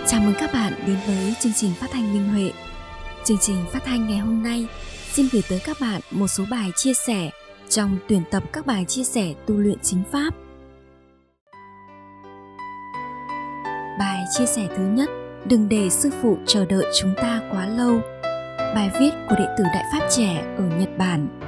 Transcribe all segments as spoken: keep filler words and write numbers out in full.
Chào mừng các bạn đến với chương trình phát thanh Minh Huệ. Chương trình phát thanh ngày hôm nay xin gửi tới các bạn một số bài chia sẻ trong tuyển tập các bài chia sẻ tu luyện chính pháp. Bài chia sẻ thứ nhất: đừng để sư phụ chờ đợi chúng ta quá lâu. Bài viết của đệ tử Đại Pháp Trẻ ở Nhật Bản.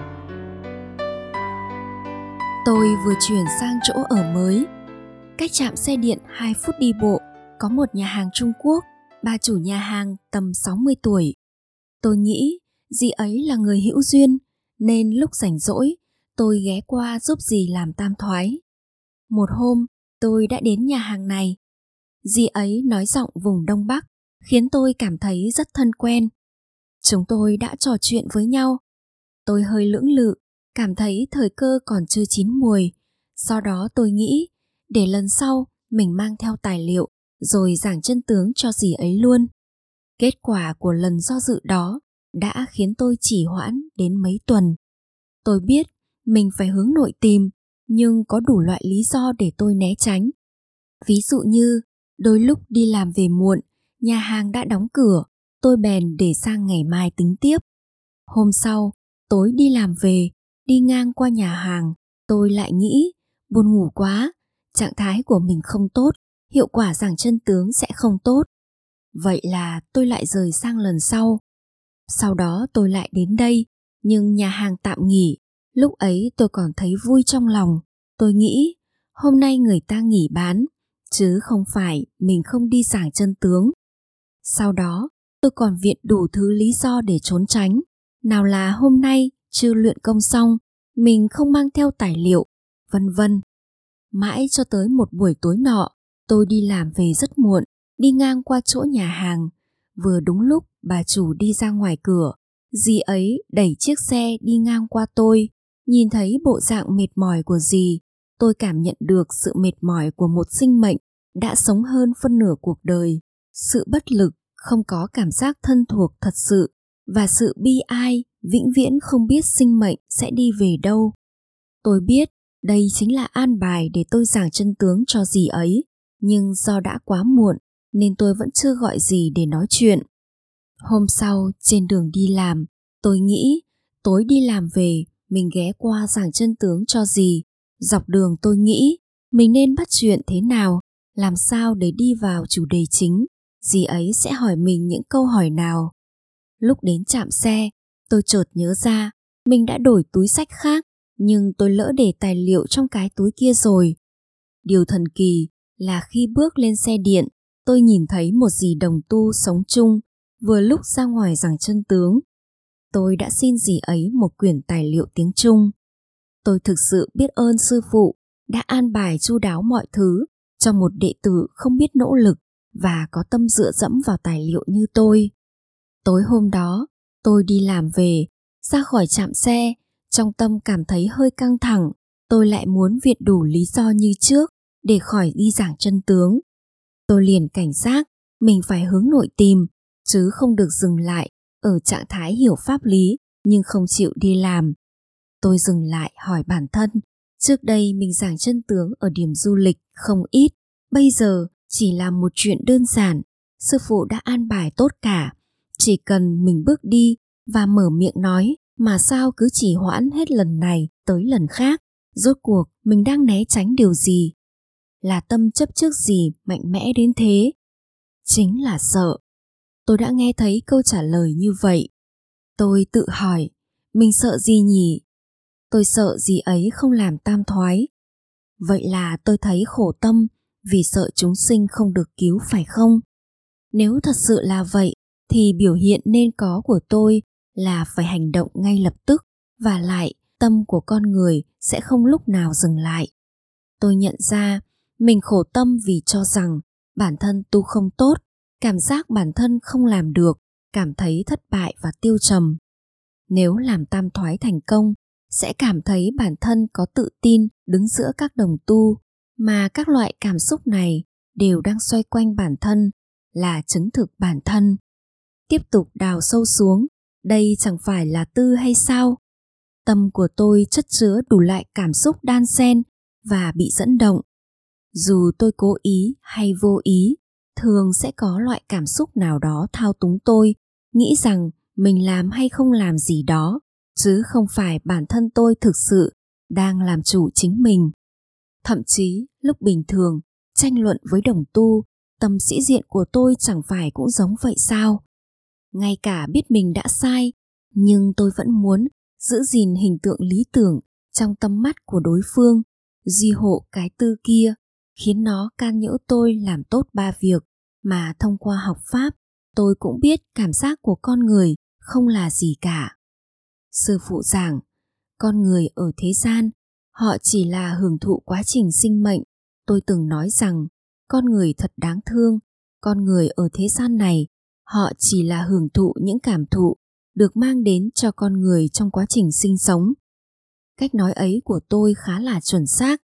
Tôi vừa chuyển sang chỗ ở mới. Cách trạm xe điện hai phút đi bộ có một nhà hàng Trung Quốc, bà chủ nhà hàng tầm sáu mươi tuổi. Tôi nghĩ dì ấy là người hữu duyên, nên lúc rảnh rỗi, tôi ghé qua giúp dì làm tam thoái. Một hôm, tôi đã đến nhà hàng này. Dì ấy nói giọng vùng Đông Bắc, khiến tôi cảm thấy rất thân quen. Chúng tôi đã trò chuyện với nhau. Tôi hơi lưỡng lự, cảm thấy thời cơ còn chưa chín mùi. Sau đó tôi nghĩ, để lần sau mình mang theo tài liệu, rồi giảng chân tướng cho dì ấy luôn. Kết quả của lần do dự đó đã khiến tôi trì hoãn đến mấy tuần. Tôi biết mình phải hướng nội tìm, nhưng có đủ loại lý do để tôi né tránh. Ví dụ như, đôi lúc đi làm về muộn, nhà hàng đã đóng cửa, tôi bèn để sang ngày mai tính tiếp. Hôm sau, tối đi làm về, đi ngang qua nhà hàng, tôi lại nghĩ, buồn ngủ quá, trạng thái của mình không tốt, hiệu quả giảng chân tướng sẽ không tốt. Vậy là tôi lại rời sang lần sau. Sau đó tôi lại đến đây, nhưng nhà hàng tạm nghỉ. Lúc ấy tôi còn thấy vui trong lòng. Tôi nghĩ, hôm nay người ta nghỉ bán, chứ không phải mình không đi giảng chân tướng. Sau đó, tôi còn viện đủ thứ lý do để trốn tránh. Nào là hôm nay chưa luyện công xong, mình không mang theo tài liệu, vân vân. Mãi cho tới một buổi tối nọ, tôi đi làm về rất muộn, đi ngang qua chỗ nhà hàng. Vừa đúng lúc bà chủ đi ra ngoài cửa, dì ấy đẩy chiếc xe đi ngang qua tôi. Nhìn thấy bộ dạng mệt mỏi của dì, tôi cảm nhận được sự mệt mỏi của một sinh mệnh đã sống hơn phân nửa cuộc đời. Sự bất lực, không có cảm giác thân thuộc thật sự, và sự bi ai, vĩnh viễn không biết sinh mệnh sẽ đi về đâu. Tôi biết đây chính là an bài để tôi giảng chân tướng cho dì ấy, nhưng do đã quá muộn nên tôi vẫn chưa gọi dì để nói chuyện. Hôm sau, trên đường đi làm, tôi nghĩ tối đi làm về mình ghé qua giảng chân tướng cho dì. Dọc đường tôi nghĩ mình nên bắt chuyện thế nào, làm sao để đi vào chủ đề chính, dì ấy sẽ hỏi mình những câu hỏi nào. Lúc đến trạm xe, tôi chợt nhớ ra mình đã đổi túi xách khác, nhưng tôi lỡ để tài liệu trong cái túi kia rồi. Điều thần kỳ là khi bước lên xe điện, tôi nhìn thấy một dì đồng tu sống chung, vừa lúc ra ngoài giảng chân tướng. Tôi đã xin dì ấy một quyển tài liệu tiếng Trung. Tôi thực sự biết ơn sư phụ đã an bài chu đáo mọi thứ cho một đệ tử không biết nỗ lực và có tâm dựa dẫm vào tài liệu như tôi. Tối hôm đó, tôi đi làm về, ra khỏi trạm xe, trong tâm cảm thấy hơi căng thẳng. Tôi lại muốn viện đủ lý do như trước để khỏi đi giảng chân tướng. Tôi liền cảnh giác mình phải hướng nội tìm, chứ không được dừng lại ở trạng thái hiểu pháp lý nhưng không chịu đi làm. Tôi dừng lại hỏi bản thân, trước đây mình giảng chân tướng ở điểm du lịch không ít, bây giờ chỉ là một chuyện đơn giản, sư phụ đã an bài tốt cả, chỉ cần mình bước đi và mở miệng nói, mà sao cứ trì hoãn hết lần này tới lần khác. Rốt cuộc mình đang né tránh điều gì? Là tâm chấp trước gì mạnh mẽ đến thế? Chính là sợ. Tôi đã nghe thấy câu trả lời như vậy. Tôi tự hỏi, mình sợ gì nhỉ? Tôi sợ dì ấy không làm tam thoái. Vậy là tôi thấy khổ tâm vì sợ chúng sinh không được cứu phải không? Nếu thật sự là vậy, thì biểu hiện nên có của tôi là phải hành động ngay lập tức, và lại tâm của con người sẽ không lúc nào dừng lại. Tôi nhận ra mình khổ tâm vì cho rằng bản thân tu không tốt, cảm giác bản thân không làm được, cảm thấy thất bại và tiêu trầm. Nếu làm tam thoái thành công, sẽ cảm thấy bản thân có tự tin đứng giữa các đồng tu, mà các loại cảm xúc này đều đang xoay quanh bản thân, là chứng thực bản thân. Tiếp tục đào sâu xuống, đây chẳng phải là tư hay sao? Tâm của tôi chất chứa đủ loại cảm xúc đan xen và bị dẫn động. Dù tôi cố ý hay vô ý, thường sẽ có loại cảm xúc nào đó thao túng tôi, nghĩ rằng mình làm hay không làm gì đó, chứ không phải bản thân tôi thực sự đang làm chủ chính mình. Thậm chí lúc bình thường, tranh luận với đồng tu, tâm sĩ diện của tôi chẳng phải cũng giống vậy sao? Ngay cả biết mình đã sai, nhưng tôi vẫn muốn giữ gìn hình tượng lý tưởng trong tâm mắt của đối phương, duy hộ cái tư kia, khiến nó can nhiễu tôi làm tốt ba việc mà thông qua học Pháp, tôi cũng biết cảm giác của con người không là gì cả. Sư phụ giảng, con người ở thế gian, họ chỉ là hưởng thụ quá trình sinh mệnh. Tôi từng nói rằng, con người thật đáng thương, con người ở thế gian này, họ chỉ là hưởng thụ những cảm thụ được mang đến cho con người trong quá trình sinh sống. Cách nói ấy của tôi khá là chuẩn xác.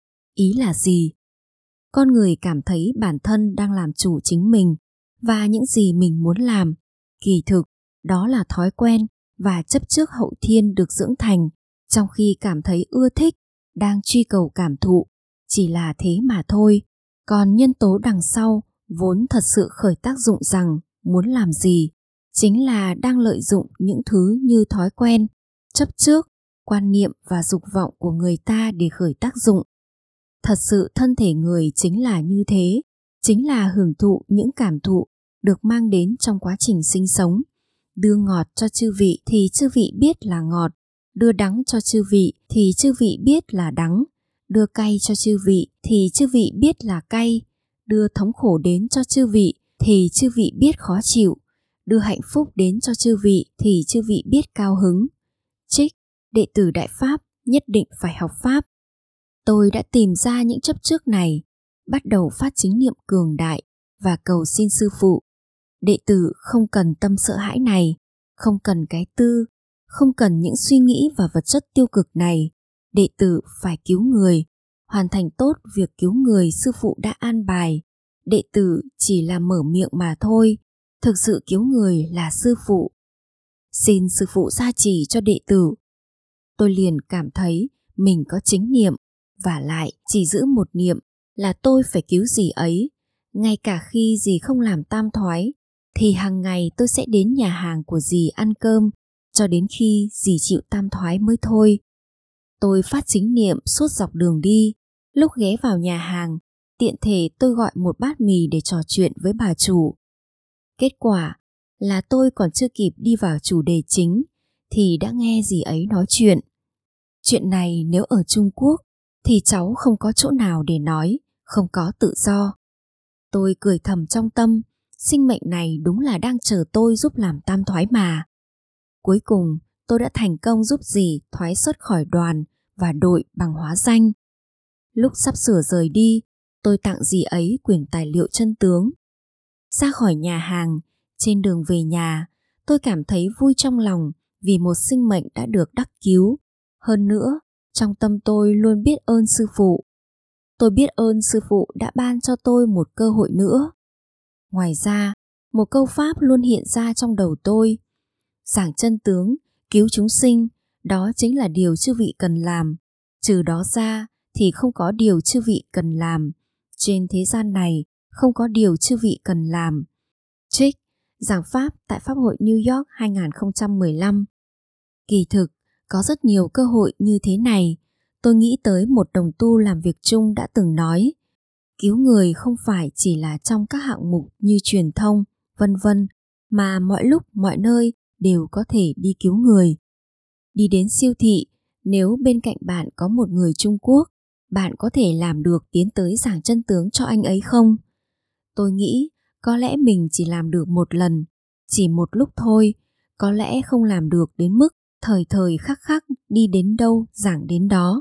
Ý là gì? Con người cảm thấy bản thân đang làm chủ chính mình và những gì mình muốn làm. Kỳ thực, đó là thói quen và chấp trước hậu thiên được dưỡng thành, trong khi cảm thấy ưa thích, đang truy cầu cảm thụ, chỉ là thế mà thôi. Còn nhân tố đằng sau vốn thật sự khởi tác dụng rằng muốn làm gì, chính là đang lợi dụng những thứ như thói quen, chấp trước, quan niệm và dục vọng của người ta để khởi tác dụng. Thật sự thân thể người chính là như thế, chính là hưởng thụ những cảm thụ được mang đến trong quá trình sinh sống. Đưa ngọt cho chư vị thì chư vị biết là ngọt, đưa đắng cho chư vị thì chư vị biết là đắng, đưa cay cho chư vị thì chư vị biết là cay, đưa thống khổ đến cho chư vị thì chư vị biết khó chịu, đưa hạnh phúc đến cho chư vị thì chư vị biết cao hứng. Trích, đệ tử Đại Pháp nhất định phải học Pháp. Tôi đã tìm ra những chấp trước này, bắt đầu phát chính niệm cường đại và cầu xin sư phụ. Đệ tử không cần tâm sợ hãi này, không cần cái tư, không cần những suy nghĩ và vật chất tiêu cực này. Đệ tử phải cứu người, hoàn thành tốt việc cứu người sư phụ đã an bài. Đệ tử chỉ là mở miệng mà thôi, thực sự cứu người là sư phụ. Xin sư phụ gia trì cho đệ tử. Tôi liền cảm thấy mình có chính niệm, vả lại chỉ giữ một niệm là tôi phải cứu dì ấy. Ngay cả khi dì không làm tam thoái, thì hàng ngày tôi sẽ đến nhà hàng của dì ăn cơm, cho đến khi dì chịu tam thoái mới thôi. Tôi phát chính niệm suốt dọc đường đi. Lúc ghé vào nhà hàng, tiện thể tôi gọi một bát mì để trò chuyện với bà chủ. Kết quả là tôi còn chưa kịp đi vào chủ đề chính thì đã nghe dì ấy nói chuyện. Chuyện này nếu ở Trung Quốc thì cháu không có chỗ nào để nói, không có tự do. Tôi cười thầm trong tâm, sinh mệnh này đúng là đang chờ tôi giúp làm tam thoái mà. Cuối cùng tôi đã thành công giúp dì thoái xuất khỏi đoàn và đội bằng hóa danh. Lúc sắp sửa rời đi, tôi tặng dì ấy quyển tài liệu chân tướng. Ra khỏi nhà hàng, trên đường về nhà, tôi cảm thấy vui trong lòng vì một sinh mệnh đã được đắc cứu. Hơn nữa, trong tâm tôi luôn biết ơn sư phụ. Tôi biết ơn sư phụ đã ban cho tôi một cơ hội nữa. Ngoài ra, một câu pháp luôn hiện ra trong đầu tôi. Giảng chân tướng, cứu chúng sinh, đó chính là điều chư vị cần làm. Trừ đó ra thì không có điều chư vị cần làm. Trên thế gian này không có điều chư vị cần làm. Trích, giảng pháp tại Pháp hội New York hai không một lăm. Kỳ thực, có rất nhiều cơ hội như thế này. Tôi nghĩ tới một đồng tu làm việc chung đã từng nói, cứu người không phải chỉ là trong các hạng mục như truyền thông, vân vân, mà mọi lúc mọi nơi đều có thể đi cứu người. Đi đến siêu thị, nếu bên cạnh bạn có một người Trung Quốc, bạn có thể làm được tiến tới giảng chân tướng cho anh ấy không? Tôi nghĩ có lẽ mình chỉ làm được một lần, chỉ một lúc thôi, có lẽ không làm được đến mức thời thời khắc khắc đi đến đâu giảng đến đó.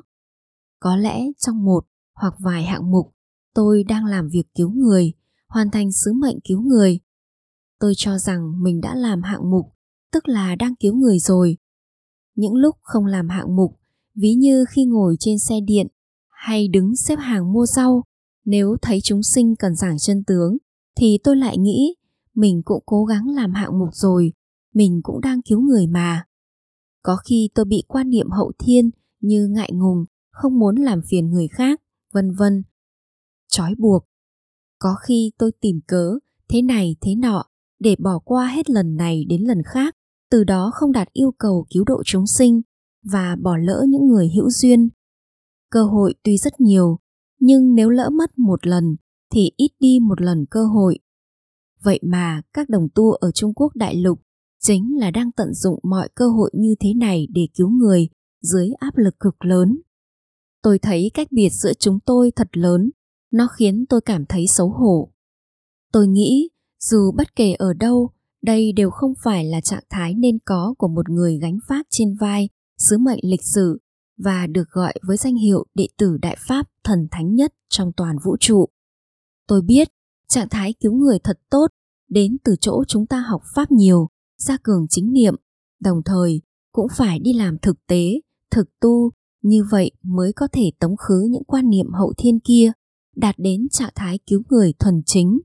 Có lẽ trong một hoặc vài hạng mục, tôi đang làm việc cứu người, hoàn thành sứ mệnh cứu người. Tôi cho rằng mình đã làm hạng mục, tức là đang cứu người rồi. Những lúc không làm hạng mục, ví như khi ngồi trên xe điện hay đứng xếp hàng mua rau, nếu thấy chúng sinh cần giảng chân tướng, thì tôi lại nghĩ mình cũng cố gắng làm hạng mục rồi, mình cũng đang cứu người mà. Có khi tôi bị quan niệm hậu thiên như ngại ngùng, không muốn làm phiền người khác, vân vân, trói buộc. Có khi tôi tìm cớ thế này thế nọ để bỏ qua hết lần này đến lần khác, từ đó không đạt yêu cầu cứu độ chúng sinh và bỏ lỡ những người hữu duyên. Cơ hội tuy rất nhiều, nhưng nếu lỡ mất một lần thì ít đi một lần cơ hội. Vậy mà các đồng tu ở Trung Quốc đại lục chính là đang tận dụng mọi cơ hội như thế này để cứu người dưới áp lực cực lớn. Tôi thấy cách biệt giữa chúng tôi thật lớn, nó khiến tôi cảm thấy xấu hổ. Tôi nghĩ dù bất kể ở đâu, đây đều không phải là trạng thái nên có của một người gánh vác trên vai sứ mệnh lịch sử và được gọi với danh hiệu đệ tử Đại Pháp thần thánh nhất trong toàn vũ trụ. Tôi biết trạng thái cứu người thật tốt đến từ chỗ chúng ta học Pháp nhiều, gia cường chính niệm, đồng thời cũng phải đi làm thực tế, thực tu, như vậy mới có thể tống khứ những quan niệm hậu thiên kia, đạt đến trạng thái cứu người thuần chính.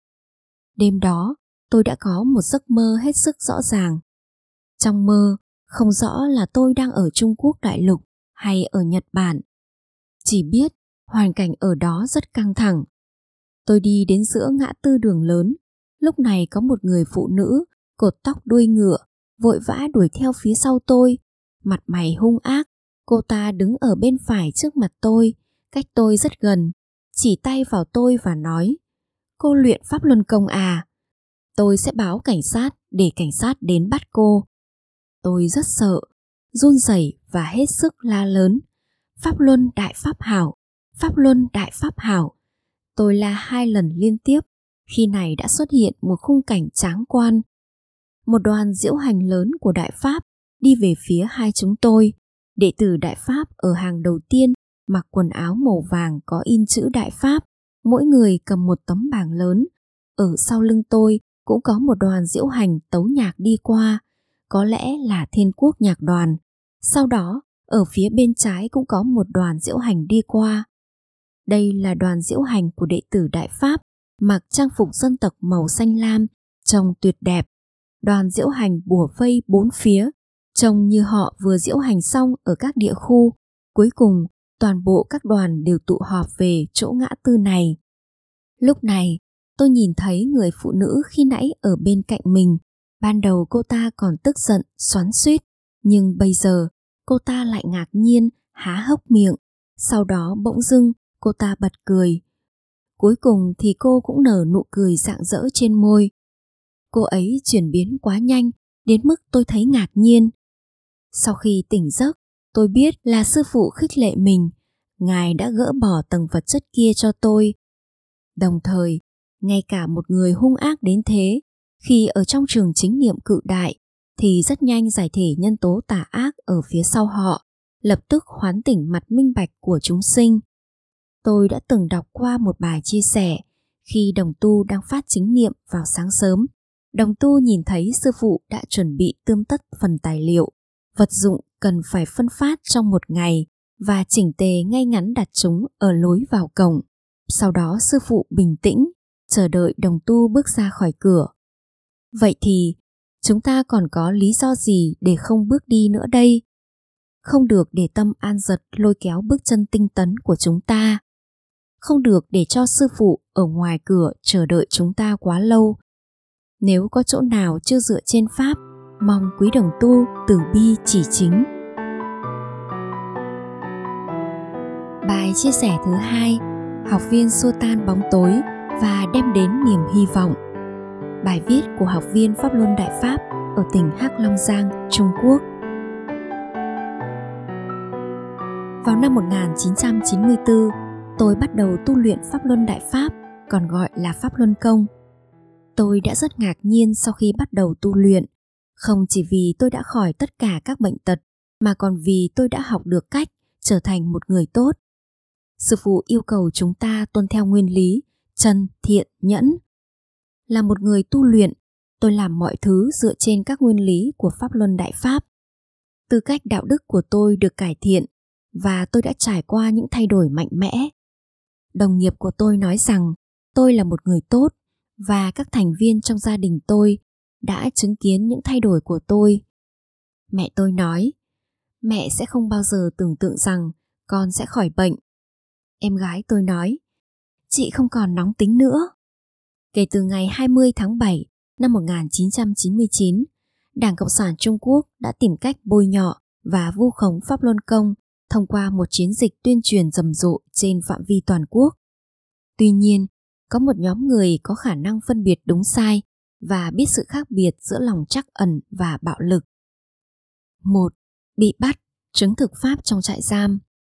Đêm đó, tôi đã có một giấc mơ hết sức rõ ràng. Trong mơ, không rõ là tôi đang ở Trung Quốc đại lục hay ở Nhật Bản. Chỉ biết hoàn cảnh ở đó rất căng thẳng. Tôi đi đến giữa ngã tư đường lớn, lúc này có một người phụ nữ cột tóc đuôi ngựa vội vã đuổi theo phía sau tôi, mặt mày hung ác. Cô ta đứng ở bên phải trước mặt tôi, cách tôi rất gần, chỉ tay vào tôi và nói: "Cô luyện Pháp Luân Công à? Tôi sẽ báo cảnh sát để cảnh sát đến bắt cô." Tôi rất sợ, run rẩy và hết sức la lớn: "Pháp Luân Đại Pháp Hảo, Pháp Luân Đại Pháp Hảo." Tôi la hai lần liên tiếp, khi này đã xuất hiện một khung cảnh tráng quan. Một đoàn diễu hành lớn của Đại Pháp đi về phía hai chúng tôi. Đệ tử Đại Pháp ở hàng đầu tiên mặc quần áo màu vàng có in chữ Đại Pháp, mỗi người cầm một tấm bảng lớn. Ở sau lưng tôi cũng có một đoàn diễu hành tấu nhạc đi qua, có lẽ là Thiên Quốc nhạc đoàn. Sau đó, ở phía bên trái cũng có một đoàn diễu hành đi qua. Đây là đoàn diễu hành của đệ tử Đại Pháp, mặc trang phục dân tộc màu xanh lam, trông tuyệt đẹp. Đoàn diễu hành bủa vây bốn phía, trông như họ vừa diễu hành xong ở các địa khu. Cuối cùng, toàn bộ các đoàn đều tụ họp về chỗ ngã tư này. Lúc này, tôi nhìn thấy người phụ nữ khi nãy ở bên cạnh mình. Ban đầu cô ta còn tức giận, xoắn xuýt, nhưng bây giờ cô ta lại ngạc nhiên, há hốc miệng. Sau đó bỗng dưng cô ta bật cười. Cuối cùng thì cô cũng nở nụ cười rạng rỡ trên môi. Cô ấy chuyển biến quá nhanh đến mức tôi thấy ngạc nhiên. Sau khi tỉnh giấc, tôi biết là sư phụ khích lệ mình. Ngài đã gỡ bỏ tầng vật chất kia cho tôi. Đồng thời, ngay cả một người hung ác đến thế, khi ở trong trường chính niệm cự đại, thì rất nhanh giải thể nhân tố tà ác ở phía sau họ, lập tức hoán tỉnh mặt minh bạch của chúng sinh. Tôi đã từng đọc qua một bài chia sẻ, khi đồng tu đang phát chính niệm vào sáng sớm, đồng tu nhìn thấy sư phụ đã chuẩn bị tươm tất phần tài liệu, vật dụng cần phải phân phát trong một ngày và chỉnh tề ngay ngắn đặt chúng ở lối vào cổng. Sau đó sư phụ bình tĩnh, chờ đợi đồng tu bước ra khỏi cửa. Vậy thì, chúng ta còn có lý do gì để không bước đi nữa đây? Không được để tâm an giật lôi kéo bước chân tinh tấn của chúng ta. Không được để cho sư phụ ở ngoài cửa chờ đợi chúng ta quá lâu. Nếu có chỗ nào chưa dựa trên Pháp, mong quý đồng tu từ bi chỉ chính. Bài chia sẻ thứ hai, học viên xua tan bóng tối và đem đến niềm hy vọng. Bài viết của học viên Pháp Luân Đại Pháp ở tỉnh Hắc Long Giang, Trung Quốc. Vào năm một nghìn chín trăm chín mươi tư, tôi bắt đầu tu luyện Pháp Luân Đại Pháp, còn gọi là Pháp Luân Công. Tôi đã rất ngạc nhiên sau khi bắt đầu tu luyện, không chỉ vì tôi đã khỏi tất cả các bệnh tật, mà còn vì tôi đã học được cách trở thành một người tốt. Sư phụ yêu cầu chúng ta tuân theo nguyên lý chân, thiện, nhẫn. Là một người tu luyện, tôi làm mọi thứ dựa trên các nguyên lý của Pháp Luân Đại Pháp. Tư cách đạo đức của tôi được cải thiện và tôi đã trải qua những thay đổi mạnh mẽ. Đồng nghiệp của tôi nói rằng tôi là một người tốt và các thành viên trong gia đình tôi đã chứng kiến những thay đổi của tôi. Mẹ tôi nói, mẹ sẽ không bao giờ tưởng tượng rằng con sẽ khỏi bệnh. Em gái tôi nói, chị không còn nóng tính nữa. Kể từ ngày hai mươi tháng bảy năm một nghìn chín trăm chín mươi chín, Đảng Cộng sản Trung Quốc đã tìm cách bôi nhọ và vu khống Pháp Luân Công thông qua một chiến dịch tuyên truyền rầm rộ trên phạm vi toàn quốc. Tuy nhiên, có một nhóm người có khả năng phân biệt đúng sai và biết sự khác biệt giữa lòng trắc ẩn và bạo lực. một. Bị bắt, chứng thực Pháp trong trại giam.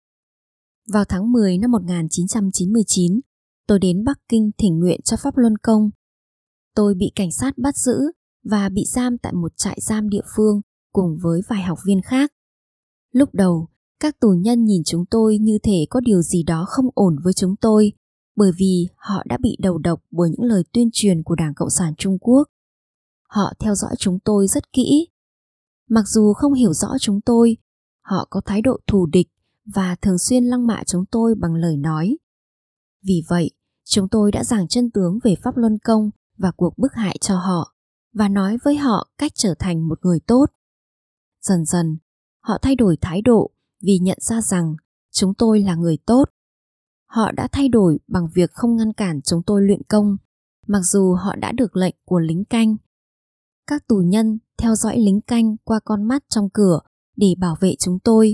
Vào tháng mười năm một nghìn chín trăm chín mươi chín, tôi đến Bắc Kinh thỉnh nguyện cho Pháp Luân Công. Tôi bị cảnh sát bắt giữ và bị giam tại một trại giam địa phương cùng với vài học viên khác. Lúc đầu, các tù nhân nhìn chúng tôi như thể có điều gì đó không ổn với chúng tôi, bởi vì họ đã bị đầu độc bởi những lời tuyên truyền của Đảng Cộng sản Trung Quốc. Họ theo dõi chúng tôi rất kỹ. Mặc dù không hiểu rõ chúng tôi, họ có thái độ thù địch và thường xuyên lăng mạ chúng tôi bằng lời nói. Vì vậy, chúng tôi đã giảng chân tướng về Pháp Luân Công và cuộc bức hại cho họ, và nói với họ cách trở thành một người tốt. Dần dần, họ thay đổi thái độ vì nhận ra rằng chúng tôi là người tốt. Họ đã thay đổi bằng việc không ngăn cản chúng tôi luyện công, mặc dù họ đã được lệnh của lính canh. Các tù nhân theo dõi lính canh qua con mắt trong cửa để bảo vệ chúng tôi.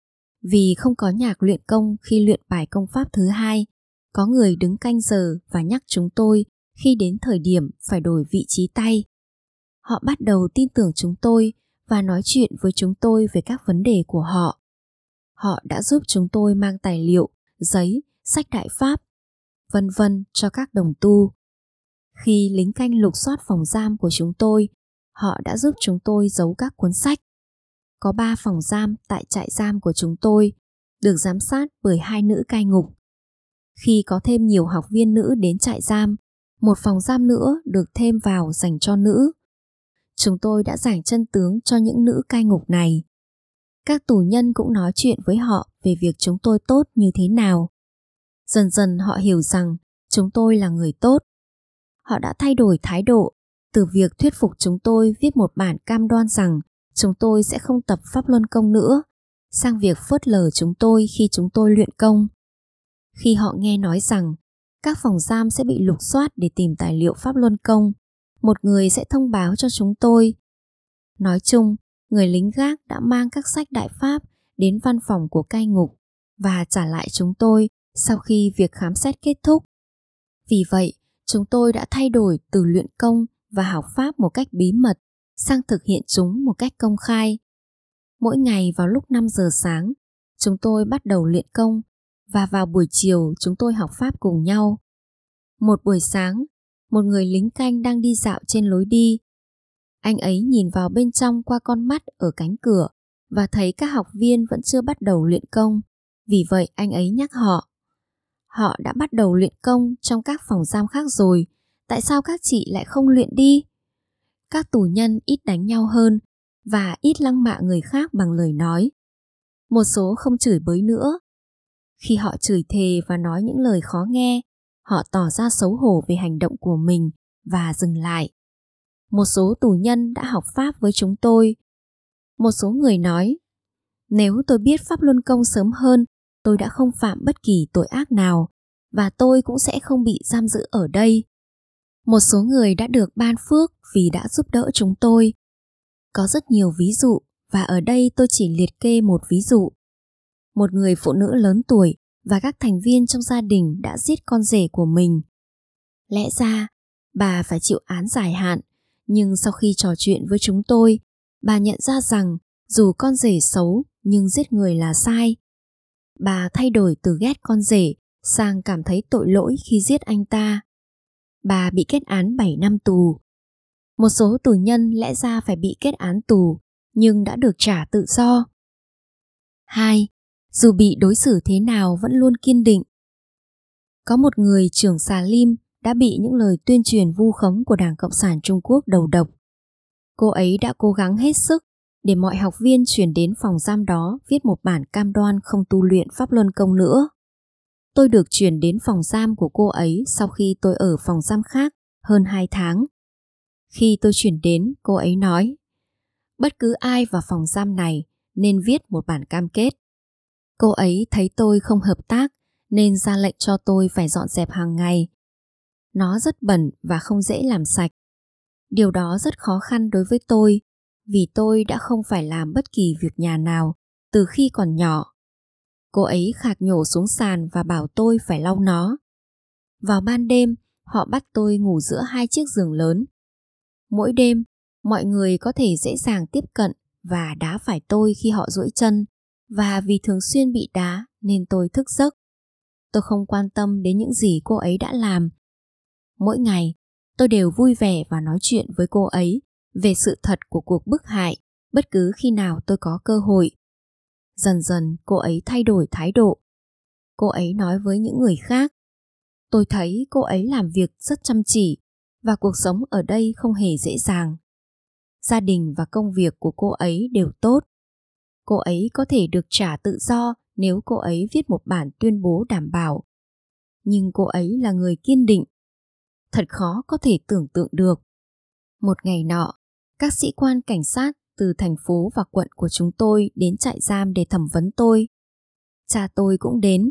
Vì không có nhạc luyện công khi luyện bài công pháp thứ hai, có người đứng canh giờ và nhắc chúng tôi khi đến thời điểm phải đổi vị trí tay. Họ bắt đầu tin tưởng chúng tôi và nói chuyện với chúng tôi về các vấn đề của họ. Họ đã giúp chúng tôi mang tài liệu, giấy, sách đại pháp, vân vân cho các đồng tu. Khi lính canh lục soát phòng giam của chúng tôi, họ đã giúp chúng tôi giấu các cuốn sách. Có ba phòng giam tại trại giam của chúng tôi, được giám sát bởi hai nữ cai ngục. Khi có thêm nhiều học viên nữ đến trại giam, một phòng giam nữa được thêm vào dành cho nữ. Chúng tôi đã giảng chân tướng cho những nữ cai ngục này. Các tù nhân cũng nói chuyện với họ về việc chúng tôi tốt như thế nào. Dần dần họ hiểu rằng chúng tôi là người tốt. Họ đã thay đổi thái độ từ việc thuyết phục chúng tôi viết một bản cam đoan rằng chúng tôi sẽ không tập Pháp Luân Công nữa, sang việc phớt lờ chúng tôi khi chúng tôi luyện công. Khi họ nghe nói rằng các phòng giam sẽ bị lục soát để tìm tài liệu Pháp Luân Công, một người sẽ thông báo cho chúng tôi. Nói chung, người lính gác đã mang các sách đại pháp đến văn phòng của cai ngục và trả lại chúng tôi sau khi việc khám xét kết thúc. Vì vậy, chúng tôi đã thay đổi từ luyện công và học pháp một cách bí mật sang thực hiện chúng một cách công khai. Mỗi ngày vào lúc năm giờ sáng, chúng tôi bắt đầu luyện công và vào buổi chiều chúng tôi học pháp cùng nhau. Một buổi sáng, một người lính canh đang đi dạo trên lối đi. Anh ấy nhìn vào bên trong qua con mắt ở cánh cửa và thấy các học viên vẫn chưa bắt đầu luyện công. Vì vậy anh ấy nhắc họ. Họ đã bắt đầu luyện công trong các phòng giam khác rồi, tại sao các chị lại không luyện đi? Các tù nhân ít đánh nhau hơn và ít lăng mạ người khác bằng lời nói. Một số không chửi bới nữa. Khi họ chửi thề và nói những lời khó nghe, họ tỏ ra xấu hổ về hành động của mình và dừng lại. Một số tù nhân đã học pháp với chúng tôi. Một số người nói, nếu tôi biết Pháp Luân Công sớm hơn, tôi đã không phạm bất kỳ tội ác nào và tôi cũng sẽ không bị giam giữ ở đây. Một số người đã được ban phước vì đã giúp đỡ chúng tôi. Có rất nhiều ví dụ và ở đây tôi chỉ liệt kê một ví dụ. Một người phụ nữ lớn tuổi và các thành viên trong gia đình đã giết con rể của mình. Lẽ ra, bà phải chịu án dài hạn, nhưng sau khi trò chuyện với chúng tôi, bà nhận ra rằng dù con rể xấu nhưng giết người là sai. Bà thay đổi từ ghét con rể sang cảm thấy tội lỗi khi giết anh ta. Bà bị kết án bảy năm tù. Một số tù nhân lẽ ra phải bị kết án tù, nhưng đã được trả tự do. hai. Dù bị đối xử thế nào vẫn luôn kiên định. Có một người trưởng Xà Lim đã bị những lời tuyên truyền vu khống của Đảng Cộng sản Trung Quốc đầu độc. Cô ấy đã cố gắng hết sức để mọi học viên chuyển đến phòng giam đó viết một bản cam đoan không tu luyện Pháp Luân Công nữa. Tôi được chuyển đến phòng giam của cô ấy sau khi tôi ở phòng giam khác hơn hai tháng. Khi tôi chuyển đến, cô ấy nói, bất cứ ai vào phòng giam này nên viết một bản cam kết. Cô ấy thấy tôi không hợp tác nên ra lệnh cho tôi phải dọn dẹp hàng ngày. Nó rất bẩn và không dễ làm sạch. Điều đó rất khó khăn đối với tôi, vì tôi đã không phải làm bất kỳ việc nhà nào từ khi còn nhỏ. Cô ấy khạc nhổ xuống sàn và bảo tôi phải lau nó. Vào ban đêm, họ bắt tôi ngủ giữa hai chiếc giường lớn. Mỗi đêm, mọi người có thể dễ dàng tiếp cận và đá phải tôi khi họ duỗi chân, và vì thường xuyên bị đá nên tôi thức giấc. Tôi không quan tâm đến những gì cô ấy đã làm. Mỗi ngày, tôi đều vui vẻ và nói chuyện với cô ấy về sự thật của cuộc bức hại bất cứ khi nào tôi có cơ hội. Dần dần cô ấy thay đổi thái độ. Cô ấy nói với những người khác. Tôi thấy cô ấy làm việc rất chăm chỉ và cuộc sống ở đây không hề dễ dàng. Gia đình và công việc của cô ấy đều tốt. Cô ấy có thể được trả tự do nếu cô ấy viết một bản tuyên bố đảm bảo. Nhưng cô ấy là người kiên định. Thật khó có thể tưởng tượng được. Một ngày nọ, các sĩ quan cảnh sát từ thành phố và quận của chúng tôi đến trại giam để thẩm vấn tôi. Cha tôi cũng đến.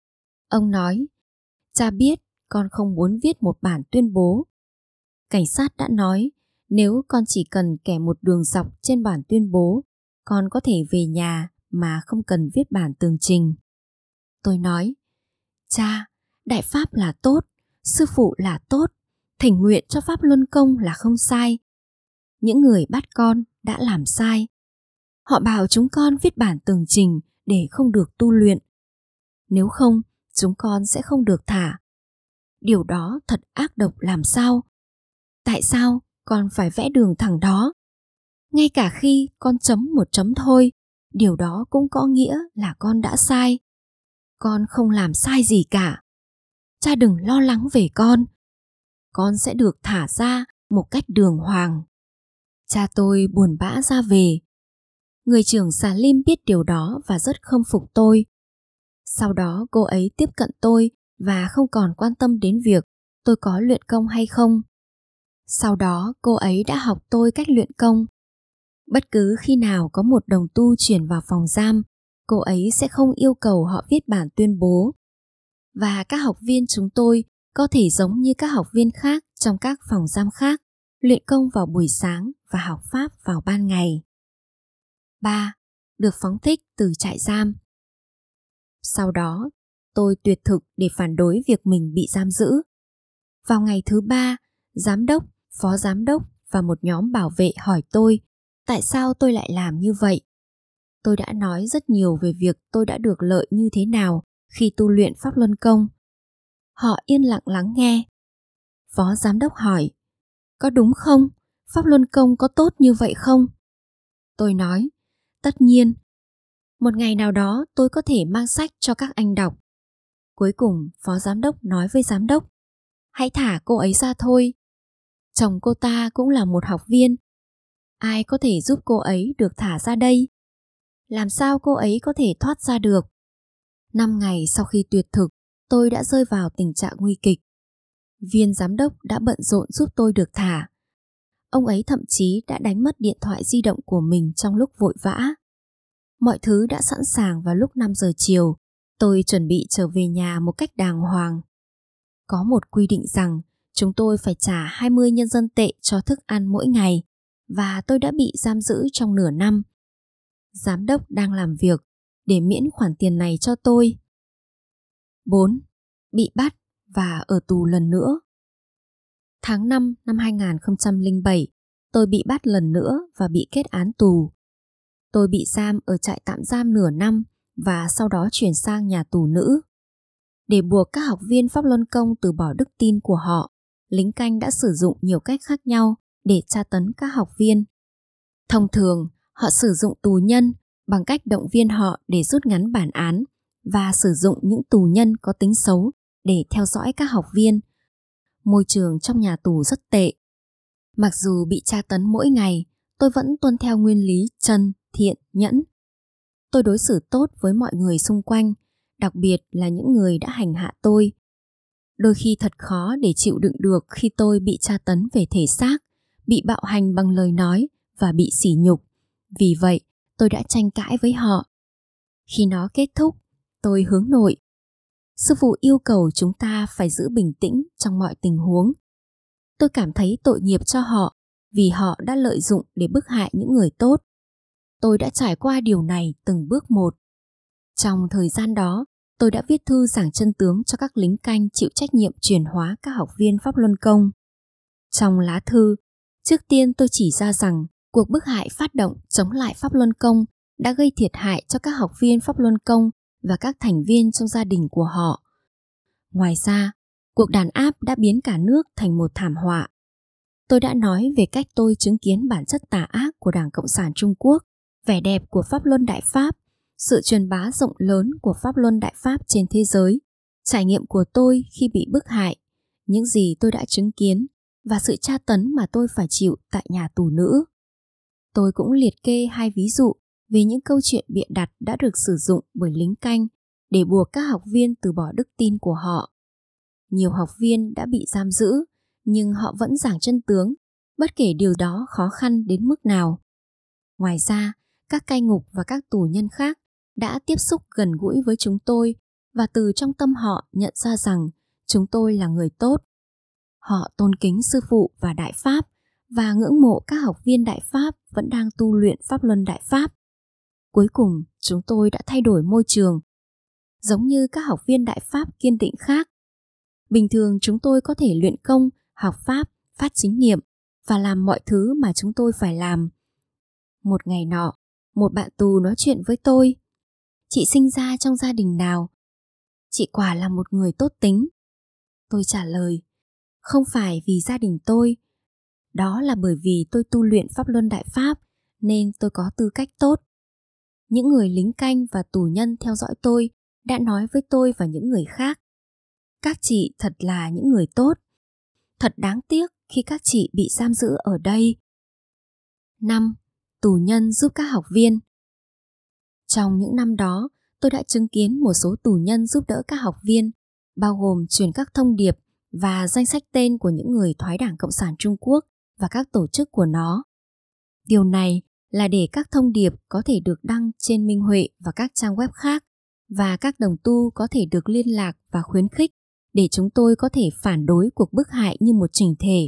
Ông nói, cha biết con không muốn viết một bản tuyên bố. Cảnh sát đã nói, nếu con chỉ cần kẻ một đường dọc trên bản tuyên bố, con có thể về nhà mà không cần viết bản tường trình. Tôi nói, cha, đại pháp là tốt, sư phụ là tốt, thỉnh nguyện cho pháp luân công là không sai. Những người bắt con đã làm sai. Họ bảo chúng con viết bản tường trình để không được tu luyện. Nếu không, chúng con sẽ không được thả. Điều đó thật ác độc làm sao? Tại sao con phải vẽ đường thẳng đó? Ngay cả khi con chấm một chấm thôi, điều đó cũng có nghĩa là con đã sai. Con không làm sai gì cả. Cha đừng lo lắng về con. Con sẽ được thả ra một cách đường hoàng. Cha tôi buồn bã ra về. Người trưởng Salim biết điều đó và rất khâm phục tôi. Sau đó cô ấy tiếp cận tôi và không còn quan tâm đến việc tôi có luyện công hay không. Sau đó cô ấy đã học tôi cách luyện công. Bất cứ khi nào có một đồng tu chuyển vào phòng giam, cô ấy sẽ không yêu cầu họ viết bản tuyên bố. Và các học viên chúng tôi có thể giống như các học viên khác trong các phòng giam khác, luyện công vào buổi sáng và học pháp vào ban ngày. ba. Được phóng thích từ trại giam. Sau đó, tôi tuyệt thực để phản đối việc mình bị giam giữ. Vào ngày thứ ba, giám đốc, phó giám đốc và một nhóm bảo vệ hỏi tôi tại sao tôi lại làm như vậy. Tôi đã nói rất nhiều về việc tôi đã được lợi như thế nào khi tu luyện pháp luân công. Họ yên lặng lắng nghe. Phó giám đốc hỏi, có đúng không? Pháp luân công có tốt như vậy không? Tôi nói, tất nhiên. Một ngày nào đó tôi có thể mang sách cho các anh đọc. Cuối cùng, phó giám đốc nói với giám đốc, hãy thả cô ấy ra thôi. Chồng cô ta cũng là một học viên. Ai có thể giúp cô ấy được thả ra đây? Làm sao cô ấy có thể thoát ra được? Năm ngày sau khi tuyệt thực, tôi đã rơi vào tình trạng nguy kịch. Viên giám đốc đã bận rộn giúp tôi được thả. Ông ấy thậm chí đã đánh mất điện thoại di động của mình trong lúc vội vã. Mọi thứ đã sẵn sàng vào lúc năm giờ chiều. Tôi chuẩn bị trở về nhà một cách đàng hoàng. Có một quy định rằng chúng tôi phải trả hai mươi nhân dân tệ cho thức ăn mỗi ngày, và tôi đã bị giam giữ trong nửa năm. Giám đốc đang làm việc để miễn khoản tiền này cho tôi. bốn. Bị bắt và ở tù lần nữa. Tháng năm năm hai nghìn không trăm lẻ bảy, tôi bị bắt lần nữa và bị kết án tù. Tôi bị giam ở trại tạm giam nửa năm và sau đó chuyển sang nhà tù nữ. Để buộc các học viên pháp luân công từ bỏ đức tin của họ, lính canh đã sử dụng nhiều cách khác nhau để tra tấn các học viên. Thông thường, họ sử dụng tù nhân bằng cách động viên họ để rút ngắn bản án và sử dụng những tù nhân có tính xấu để theo dõi các học viên. Môi trường trong nhà tù rất tệ. Mặc dù bị tra tấn mỗi ngày, tôi vẫn tuân theo nguyên lý chân, thiện, nhẫn. Tôi đối xử tốt với mọi người xung quanh, đặc biệt là những người đã hành hạ tôi. Đôi khi thật khó để chịu đựng được khi tôi bị tra tấn về thể xác, bị bạo hành bằng lời nói và bị sỉ nhục. Vì vậy, tôi đã tranh cãi với họ. Khi nó kết thúc, tôi hướng nội. Sư phụ yêu cầu chúng ta phải giữ bình tĩnh trong mọi tình huống. Tôi cảm thấy tội nghiệp cho họ vì họ đã lợi dụng để bức hại những người tốt. Tôi đã trải qua điều này từng bước một. Trong thời gian đó, tôi đã viết thư giảng chân tướng cho các lính canh chịu trách nhiệm truyền hóa các học viên Pháp Luân Công. Trong lá thư, trước tiên tôi chỉ ra rằng cuộc bức hại phát động chống lại Pháp Luân Công đã gây thiệt hại cho các học viên Pháp Luân Công và các thành viên trong gia đình của họ. Ngoài ra, cuộc đàn áp đã biến cả nước thành một thảm họa. Tôi đã nói về cách tôi chứng kiến bản chất tà ác của Đảng Cộng sản Trung Quốc, vẻ đẹp của Pháp Luân Đại Pháp, sự truyền bá rộng lớn của Pháp Luân Đại Pháp trên thế giới, trải nghiệm của tôi khi bị bức hại, những gì tôi đã chứng kiến và sự tra tấn mà tôi phải chịu tại nhà tù nữ. Tôi cũng liệt kê hai ví dụ về những câu chuyện bịa đặt đã được sử dụng bởi lính canh để buộc các học viên từ bỏ đức tin của họ. Nhiều học viên đã bị giam giữ, nhưng họ vẫn giảng chân tướng, bất kể điều đó khó khăn đến mức nào. Ngoài ra, các cai ngục và các tù nhân khác đã tiếp xúc gần gũi với chúng tôi và từ trong tâm họ nhận ra rằng chúng tôi là người tốt. Họ tôn kính sư phụ và Đại Pháp và ngưỡng mộ các học viên Đại Pháp vẫn đang tu luyện Pháp Luân Đại Pháp. Cuối cùng, chúng tôi đã thay đổi môi trường. Giống như các học viên Đại Pháp kiên định khác, bình thường chúng tôi có thể luyện công, học Pháp, phát chính niệm và làm mọi thứ mà chúng tôi phải làm. Một ngày nọ, một bạn tù nói chuyện với tôi. Chị sinh ra trong gia đình nào? Chị quả là một người tốt tính. Tôi trả lời, không phải vì gia đình tôi. Đó là bởi vì tôi tu luyện Pháp Luân Đại Pháp nên tôi có tư cách tốt. Những người lính canh và tù nhân theo dõi tôi đã nói với tôi và những người khác. Các chị thật là những người tốt. Thật đáng tiếc khi các chị bị giam giữ ở đây. năm. Tù nhân giúp các học viên. Trong những năm đó, tôi đã chứng kiến một số tù nhân giúp đỡ các học viên, bao gồm truyền các thông điệp và danh sách tên của những người thoái đảng Cộng sản Trung Quốc và các tổ chức của nó. Điều này là để các thông điệp có thể được đăng trên Minh Huệ và các trang web khác, và các đồng tu có thể được liên lạc và khuyến khích để chúng tôi có thể phản đối cuộc bức hại như một chỉnh thể.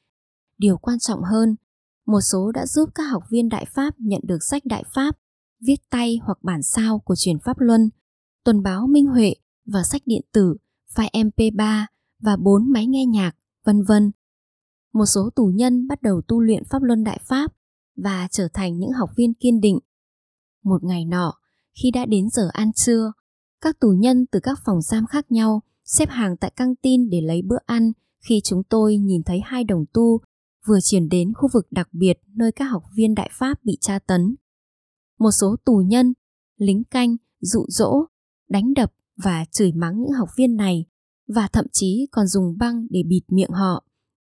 Điều quan trọng hơn, một số đã giúp các học viên Đại Pháp nhận được sách Đại Pháp, viết tay hoặc bản sao của truyền Pháp Luân, tuần báo Minh Huệ và sách điện tử, file em pê ba và bốn máy nghe nhạc, vân vân. Một số tù nhân bắt đầu tu luyện Pháp Luân Đại Pháp và trở thành những học viên kiên định. Một ngày nọ, khi đã đến giờ ăn trưa, các tù nhân từ các phòng giam khác nhau xếp hàng tại căng tin để lấy bữa ăn khi chúng tôi nhìn thấy hai đồng tu vừa chuyển đến khu vực đặc biệt nơi các học viên Đại Pháp bị tra tấn. Một số tù nhân, lính canh, dụ dỗ, đánh đập và chửi mắng những học viên này và thậm chí còn dùng băng để bịt miệng họ.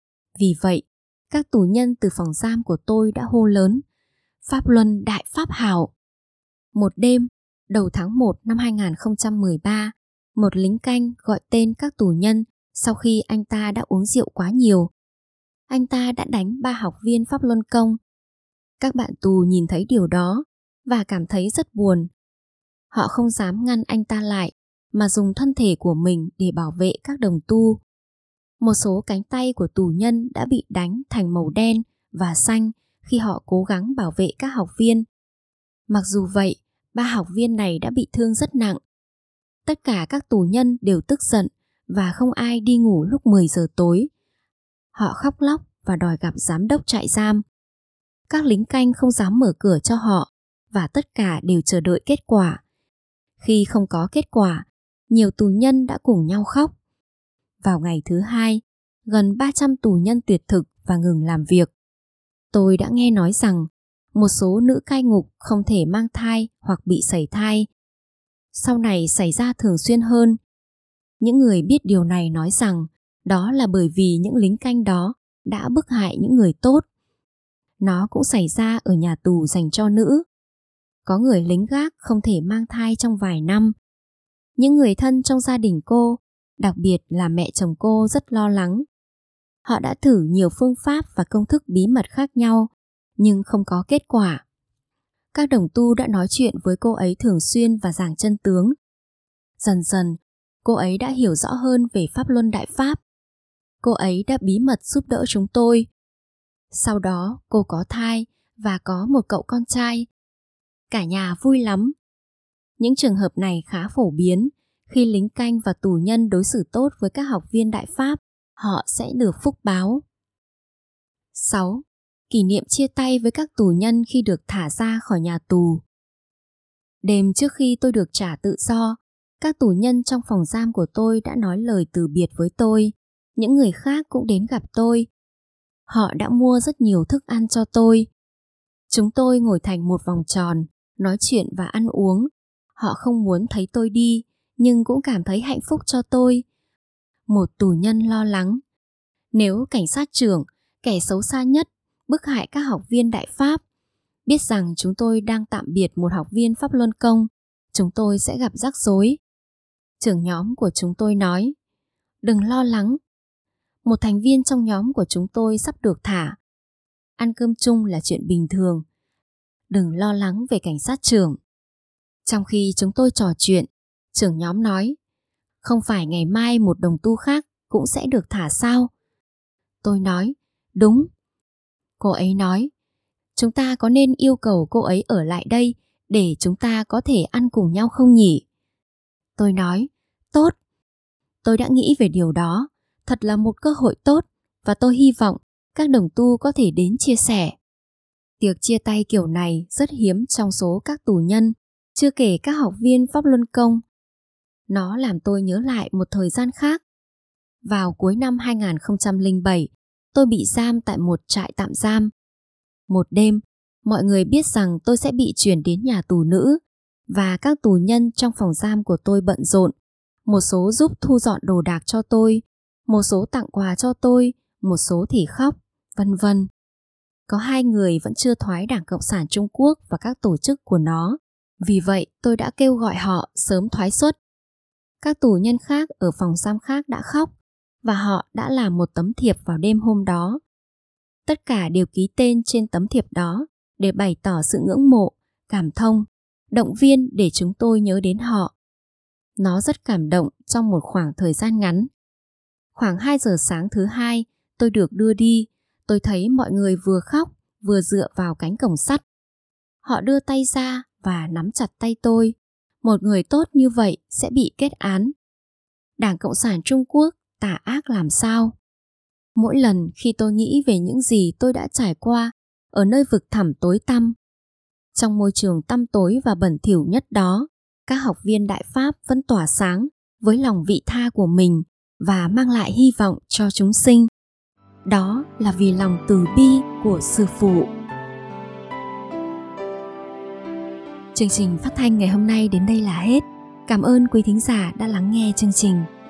Vì vậy, các tù nhân từ phòng giam của tôi đã hô lớn, Pháp Luân Đại Pháp hảo. Một đêm, đầu tháng một năm hai nghìn không trăm mười ba, một lính canh gọi tên các tù nhân sau khi anh ta đã uống rượu quá nhiều. Anh ta đã đánh ba học viên Pháp Luân Công. Các bạn tù nhìn thấy điều đó và cảm thấy rất buồn. Họ không dám ngăn anh ta lại mà dùng thân thể của mình để bảo vệ các đồng tu. Một số cánh tay của tù nhân đã bị đánh thành màu đen và xanh khi họ cố gắng bảo vệ các học viên. Mặc dù vậy, ba học viên này đã bị thương rất nặng. Tất cả các tù nhân đều tức giận và không ai đi ngủ lúc mười giờ tối. Họ khóc lóc và đòi gặp giám đốc trại giam. Các lính canh không dám mở cửa cho họ và tất cả đều chờ đợi kết quả. Khi không có kết quả, nhiều tù nhân đã cùng nhau khóc. Vào ngày thứ hai, gần ba trăm tù nhân tuyệt thực và ngừng làm việc. Tôi đã nghe nói rằng một số nữ cai ngục không thể mang thai hoặc bị sẩy thai. Sau này xảy ra thường xuyên hơn. Những người biết điều này nói rằng đó là bởi vì những lính canh đó đã bức hại những người tốt. Nó cũng xảy ra ở nhà tù dành cho nữ. Có người lính gác không thể mang thai trong vài năm. Những người thân trong gia đình cô, đặc biệt là mẹ chồng cô, rất lo lắng. Họ đã thử nhiều phương pháp và công thức bí mật khác nhau, nhưng không có kết quả. Các đồng tu đã nói chuyện với cô ấy thường xuyên và giảng chân tướng. Dần dần, cô ấy đã hiểu rõ hơn về pháp luân Đại Pháp. Cô ấy đã bí mật giúp đỡ chúng tôi. Sau đó cô có thai và có một cậu con trai. Cả nhà vui lắm. Những trường hợp này khá phổ biến. Khi lính canh và tù nhân đối xử tốt với các học viên Đại Pháp, họ sẽ được phúc báo. sáu. Kỷ niệm chia tay với các tù nhân khi được thả ra khỏi nhà tù. Đêm trước khi tôi được trả tự do, các tù nhân trong phòng giam của tôi đã nói lời từ biệt với tôi. Những người khác cũng đến gặp tôi. Họ đã mua rất nhiều thức ăn cho tôi. Chúng tôi ngồi thành một vòng tròn, nói chuyện và ăn uống. Họ không muốn thấy tôi đi, nhưng cũng cảm thấy hạnh phúc cho tôi. Một tù nhân lo lắng. Nếu cảnh sát trưởng, kẻ xấu xa nhất, bức hại các học viên Đại Pháp, biết rằng chúng tôi đang tạm biệt một học viên Pháp Luân Công, chúng tôi sẽ gặp rắc rối. Trưởng nhóm của chúng tôi nói, đừng lo lắng. Một thành viên trong nhóm của chúng tôi sắp được thả. Ăn cơm chung là chuyện bình thường. Đừng lo lắng về cảnh sát trưởng. Trong khi chúng tôi trò chuyện, trưởng nhóm nói, không phải ngày mai một đồng tu khác cũng sẽ được thả sao? Tôi nói, đúng. Cô ấy nói, chúng ta có nên yêu cầu cô ấy ở lại đây để chúng ta có thể ăn cùng nhau không nhỉ? Tôi nói, tốt. Tôi đã nghĩ về điều đó. Thật là một cơ hội tốt và tôi hy vọng các đồng tu có thể đến chia sẻ. Tiệc chia tay kiểu này rất hiếm trong số các tù nhân, chưa kể các học viên Pháp Luân Công. Nó làm tôi nhớ lại một thời gian khác. Vào cuối năm hai không không bảy, tôi bị giam tại một trại tạm giam. Một đêm, mọi người biết rằng tôi sẽ bị chuyển đến nhà tù nữ và các tù nhân trong phòng giam của tôi bận rộn. Một số giúp thu dọn đồ đạc cho tôi, một số tặng quà cho tôi, một số thì khóc, vân vân. Có hai người vẫn chưa thoái Đảng Cộng sản Trung Quốc và các tổ chức của nó. Vì vậy tôi đã kêu gọi họ sớm thoái xuất. Các tù nhân khác ở phòng giam khác đã khóc và họ đã làm một tấm thiệp vào đêm hôm đó. Tất cả đều ký tên trên tấm thiệp đó để bày tỏ sự ngưỡng mộ, cảm thông, động viên để chúng tôi nhớ đến họ. Nó rất cảm động trong một khoảng thời gian ngắn. Khoảng hai giờ sáng thứ hai, tôi được đưa đi. Tôi thấy mọi người vừa khóc, vừa dựa vào cánh cổng sắt. Họ đưa tay ra và nắm chặt tay tôi. Một người tốt như vậy sẽ bị kết án. Đảng Cộng sản Trung Quốc tà ác làm sao? Mỗi lần khi tôi nghĩ về những gì tôi đã trải qua ở nơi vực thẳm tối tăm, trong môi trường tăm tối và bẩn thỉu nhất đó, các học viên Đại Pháp vẫn tỏa sáng với lòng vị tha của mình và mang lại hy vọng cho chúng sinh. Đó là vì lòng từ bi của Sư Phụ. Chương trình phát thanh ngày hôm nay đến đây là hết. Cảm ơn quý thính giả đã lắng nghe chương trình.